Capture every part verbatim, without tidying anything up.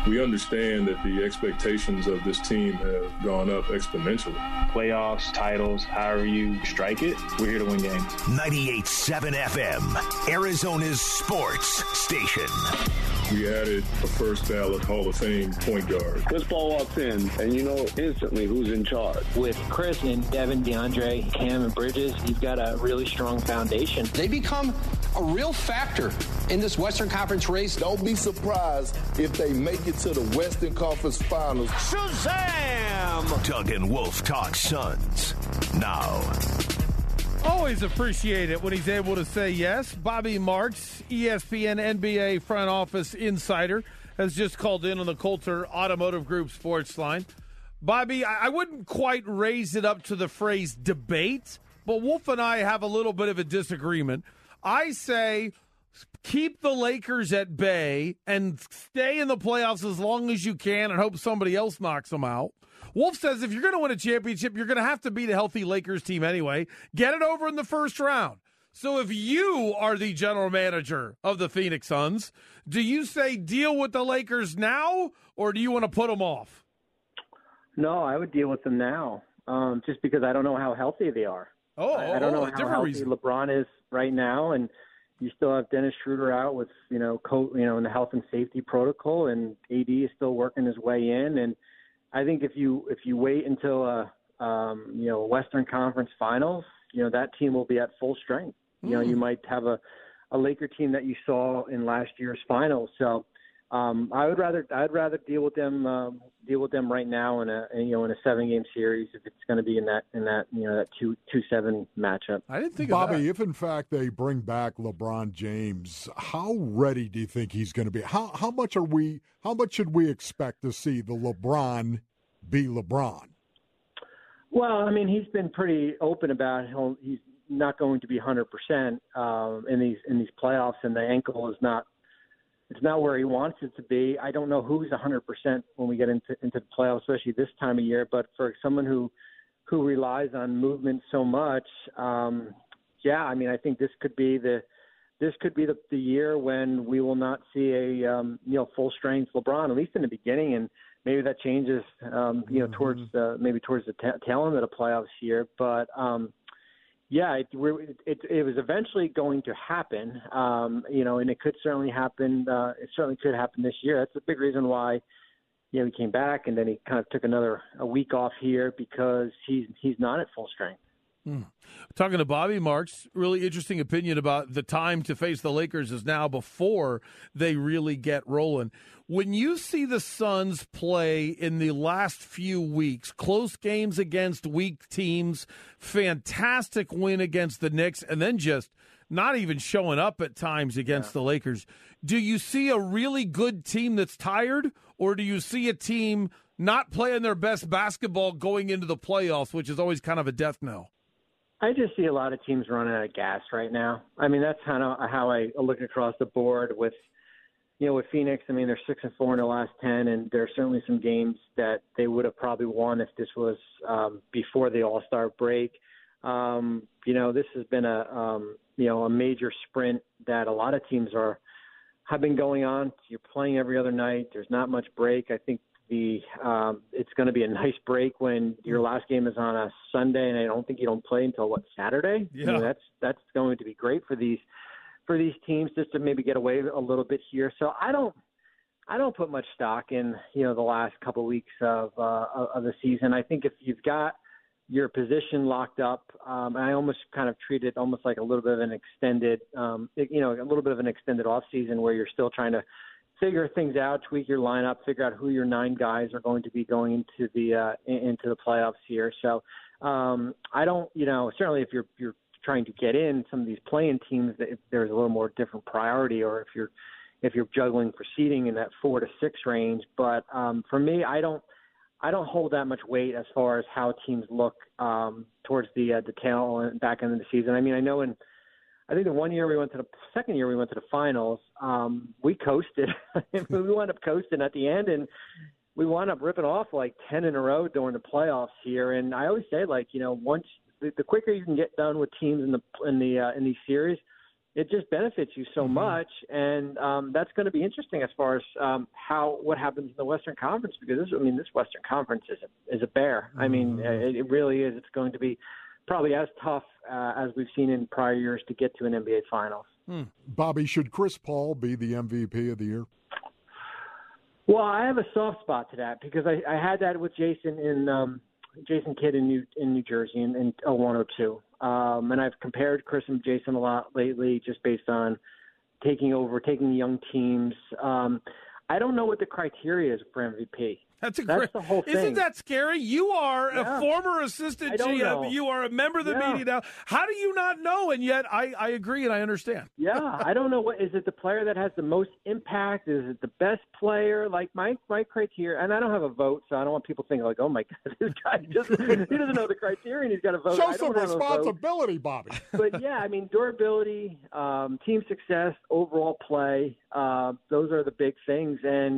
we understand that the expectations of this team have gone up exponentially. Playoffs, titles, however you strike it, we're here to win games. ninety-eight point seven F M, Arizona's sports station. We added a first ballot Hall of Fame point guard. Chris Paul walks in, and you know instantly who's in charge. With Chris and Devin, DeAndre, Cam, and Bridges, you've got a really strong foundation. They become a real factor in this Western Conference race. Don't be surprised if they make it to the Western Conference Finals. Shazam! Doug and Wolf talk Suns now. Always appreciate it when he's able to say yes. Bobby Marks, E S P N N B A front office insider, has just called in on the Coulter Automotive Group sports line. Bobby, I wouldn't quite raise it up to the phrase debate, but Wolf and I have a little bit of a disagreement. I say keep the Lakers at bay and stay in the playoffs as long as you can and hope somebody else knocks them out. Wolf says if you're going to win a championship, you're going to have to beat a healthy Lakers team anyway. Get it over in the first round. So if you are the general manager of the Phoenix Suns, do you say deal with the Lakers now, or do you want to put them off? No, I would deal with them now, um, just because I don't know how healthy they are. Oh, I, I don't oh, know how healthy reason. LeBron is right now, and you still have Dennis Schroeder out with you know, co- you know, in the health and safety protocol, and A D is still working his way in, and I think if you if you wait until a um, you know Western Conference Finals, you know that team will be at full strength. Mm. You know you might have a, a Laker team that you saw in last year's finals. So um, I would rather I'd rather deal with them um, deal with them right now in a you know in a seven game series if it's going to be in that in that you know that two two seven matchup. I didn't think Bobby, of that. if in fact they bring back LeBron James, how ready do you think he's going to be? How how much are we? How much should we expect to see the LeBron be LeBron? Well, I mean, he's been pretty open about he'll, he's not going to be one hundred percent um, in these in these playoffs, and the ankle is not it's not where he wants it to be. I don't know who's one hundred percent when we get into into the playoffs, especially this time of year. But for someone who who relies on movement so much, um, yeah, I mean, I think this could be the this could be the, the year when we will not see a um, you know full strength LeBron, at least in the beginning, and maybe that changes um, you know towards uh, maybe towards the t- tail end of the playoffs here. But um, yeah, it, we're, it it was eventually going to happen, um, you know, and it could certainly happen. Uh, it certainly could happen this year. That's a big reason why you know he came back, and then he kind of took another a week off here because he's he's not at full strength. Mm. Talking to Bobby Marks, really interesting opinion about the time to face the Lakers is now before they really get rolling. When you see the Suns play in the last few weeks, close games against weak teams, fantastic win against the Knicks, and then just not even showing up at times against yeah. the Lakers, do you see a really good team that's tired, or do you see a team not playing their best basketball going into the playoffs, which is always kind of a death knell? I just see a lot of teams running out of gas right now. I mean, that's kind of how I look across the board with, you know, with Phoenix. I mean, they're six and four in the last ten, and there are certainly some games that they would have probably won if this was um, before the All-Star break. Um, you know, this has been a, um, you know, a major sprint that a lot of teams are have been going on. You're playing every other night. There's not much break. I think the um, it's going to be a nice break when your last game is on a Sunday, and I don't think you don't play until what Saturday. Yeah, I mean, that's that's going to be great for these for these teams just to maybe get away a little bit here. So I don't I don't put much stock in you know the last couple of weeks of uh, of the season. I think if you've got your position locked up, um, I almost kind of treat it almost like a little bit of an extended um, you know a little bit of an extended off season where you're still trying to figure things out, tweak your lineup, figure out who your nine guys are going to be going into the uh, into the playoffs here. So um, I don't, you know, certainly if you're you're trying to get in some of these playing teams, that there's a little more different priority, or if you're if you're juggling for seeding in that four to six range. But um, for me, I don't I don't hold that much weight as far as how teams look um, towards the uh, the tail and back end of the season. I mean, I know in I think the one year we went to the second year we went to the finals. Um, we coasted. we wound up coasting at the end, and we wound up ripping off like ten in a row during the playoffs here. And I always say, like, you know, once the, the quicker you can get done with teams in the in the uh, in these series, it just benefits you so much, and um, that's going to be interesting as far as um, how what happens in the Western Conference, because this, I mean, this Western Conference is a, is a bear. I mean, it, it really is. It's going to be probably as tough uh, as we've seen in prior years to get to an N B A Finals. Hmm. Bobby, should Chris Paul be the M V P of the year? Well, I have a soft spot to that because I, I had that with Jason in um, Jason Kidd in New in New Jersey in, in oh one oh two. Um, and I've compared Chris and Jason a lot lately just based on taking over, taking young teams. Um, I don't know what the criteria is for M V P. That's a That's great. the whole thing. Isn't that scary? You are yeah. a former assistant G M. Know. You are a member of the yeah. media now. How do you not know? And yet, I, I agree and I understand. Yeah, I don't know. What is it? The player that has the most impact? Is it the best player? Like my my criteria, and I don't have a vote, so I don't want people thinking like, oh my God, this guy doesn't he doesn't know the criteria. And he's got a vote. Show I some don't have a vote. responsibility, Bobby. But yeah, I mean, durability, um, team success, overall play. Uh, those are the big things, and.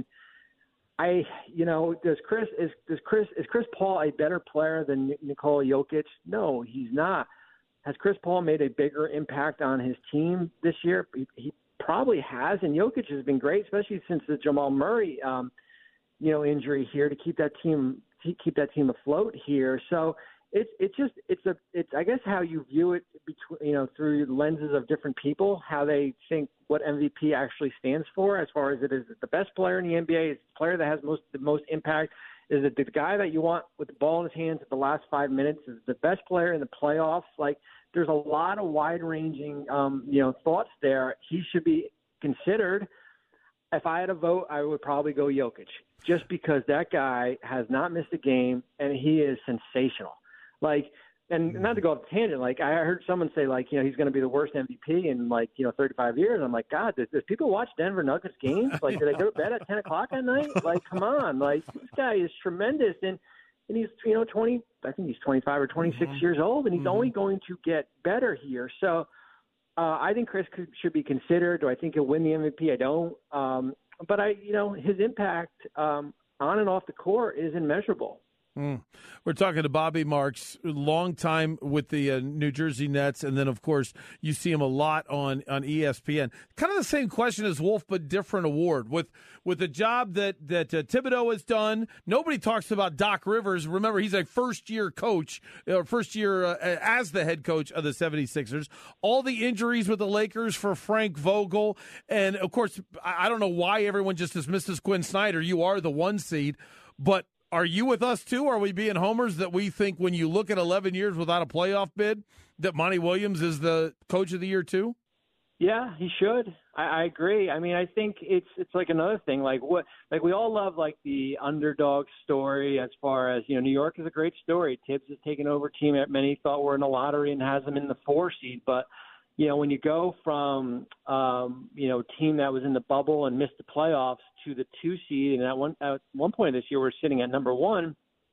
I, you know, does Chris is does Chris is Chris Paul a better player than Nikola Jokic? No, he's not. Has Chris Paul made a bigger impact on his team this year? He, he probably has, and Jokic has been great, especially since the Jamal Murray, um, you know, injury here to keep that team keep that team afloat here. So it's it's just it's a it's I guess how you view it between you know through the lenses of different people, how they think what M V P actually stands for, as far as it is the best player in the N B A, is the player that has most the most impact, is it the guy that you want with the ball in his hands at the last five minutes, is the best player in the playoffs. Like there's a lot of wide ranging um, you know thoughts there. He should be considered. If I had a vote, I would probably go Jokic, just because that guy has not missed a game and he is sensational. Like, and not to go off tangent, like I heard someone say, like, you know, he's going to be the worst M V P in like, you know, thirty-five years. I'm like, God, does, does people watch Denver Nuggets games? Like, do they go to bed at ten o'clock at night? Like, come on, like this guy is tremendous, and and he's you know twenty, I think he's twenty-five or twenty-six mm-hmm. years old, and he's mm-hmm. only going to get better here. So uh, I think Chris could, should be considered. Do I think he'll win the M V P? I don't. Um, but I, you know, his impact um, on and off the court is immeasurable. Mm. We're talking to Bobby Marks, long time with the uh, New Jersey Nets, and then, of course, you see him a lot on, on E S P N. Kind of the same question as Wolf, but different award. With with the job that, that uh, Thibodeau has done, nobody talks about Doc Rivers. Remember, he's a first-year coach, or first-year uh, as the head coach of the seventy-sixers. All the injuries with the Lakers for Frank Vogel. And, of course, I, I don't know why everyone just dismisses Quinn Snyder. You are the one seed, but are you with us, too? Are we being homers that we think when you look at eleven years without a playoff bid that Monty Williams is the coach of the year, too? Yeah, he should. I, I agree. I mean, I think it's it's like another thing. Like what? Like we all love like the underdog story as far as, you know, New York is a great story. Tibbs has taken over a team that many thought were in the lottery and has them in the four seed. But, you know, when you go from, um, you know, a team that was in the bubble and missed the playoffs to the two seed, and at one at one point this year we're sitting at number one,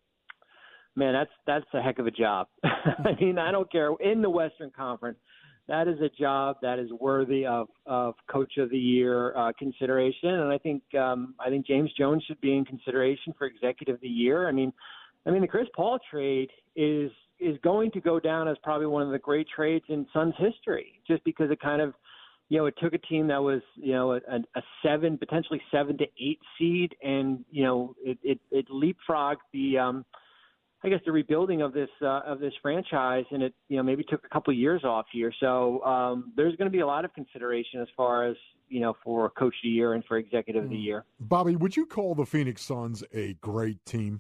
man, that's that's a heck of a job. I mean, I don't care. In the Western Conference, that is a job that is worthy of, of Coach of the Year uh, consideration, and I think um, I think James Jones should be in consideration for Executive of the Year. I mean, I mean the Chris Paul trade is is going to go down as probably one of the great trades in Suns history, just because it kind of, you know, it took a team that was, you know, a, a seven, potentially seven to eight seed, and, you know, it, it, it leapfrogged the, um, I guess, the rebuilding of this uh, of this franchise, and it, you know, maybe took a couple of years off here. So um, there's going to be a lot of consideration as far as, you know, for Coach of the Year and for Executive mm. of the Year. Bobby, would you call the Phoenix Suns a great team?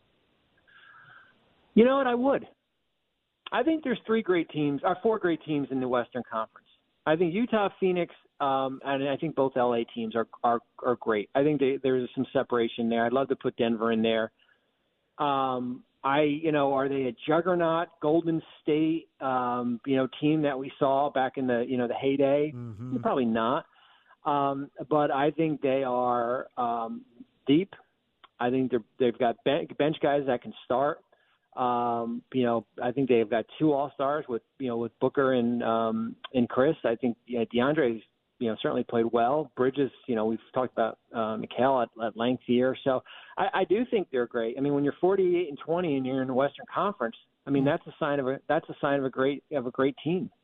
You know what, I would. I think there's three great teams, or four great teams in the Western Conference. I think Utah, Phoenix, um, and I think both L A teams are are, are great. I think they, there's some separation there. I'd love to put Denver in there. Um, I, you know, are they a juggernaut, Golden State, um, you know, team that we saw back in the, you know, the heyday? Mm-hmm. Probably not. Um, but I think they are um, deep. I think they're, they've got bench guys that can start. Um, you know, I think they've got two all-stars with, you know, with Booker and, um, and Chris. I think yeah, DeAndre's, you know, certainly played well. Bridges, you know, we've talked about uh, Mikal at, at length here. So I, I do think they're great. I mean, when you're forty-eight and twenty and you're in the Western Conference, I mean, that's a sign of a, that's a sign of a great, of a great team.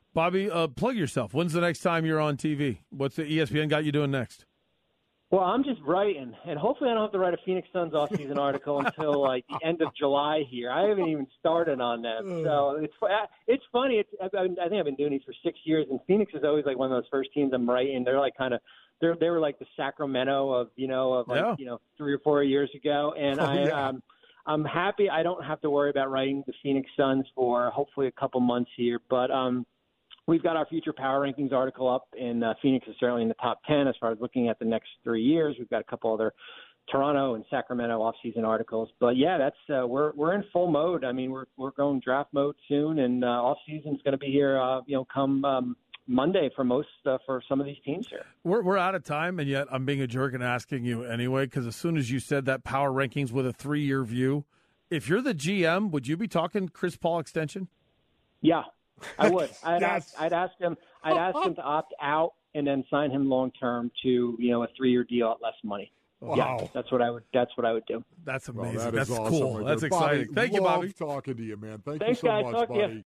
Bobby, uh, plug yourself. When's the next time you're on T V? What's the E S P N got you doing next? Well, I'm just writing, and hopefully I don't have to write a Phoenix Suns off-season article until like the end of July here. I haven't even started on them, so it's it's funny. It's I think I've been doing these for six years, and Phoenix is always like one of those first teams I'm writing. They're like kind of they they were like the Sacramento of you know of like yeah. you know three or four years ago, and oh, I yeah. um I'm happy I don't have to worry about writing the Phoenix Suns for hopefully a couple months here, but um. We've got our future power rankings article up, and uh, Phoenix is certainly in the top ten as far as looking at the next three years. We've got a couple other Toronto and Sacramento off-season articles, but yeah, that's uh, we're we're in full mode. I mean, we're we're going draft mode soon, and uh, off-season is going to be here. Uh, you know, come um, Monday for most uh, for some of these teams here. We're we're out of time, and yet I'm being a jerk and asking you anyway because as soon as you said that power rankings with a three-year view, if you're the G M, would you be talking Chris Paul extension? Yeah. I would. I'd yes. ask. I'd ask him. I'd ask him to opt out and then sign him long term to you know a three year deal at less money. Wow. Yeah, that's what I would. That's what I would do. That's amazing. Well, that That's is awesome cool. right That's there. exciting. Bobby, Thank you, love Bobby. talking to you, man. Thank Thanks, you so guys. much, Talk to you. buddy.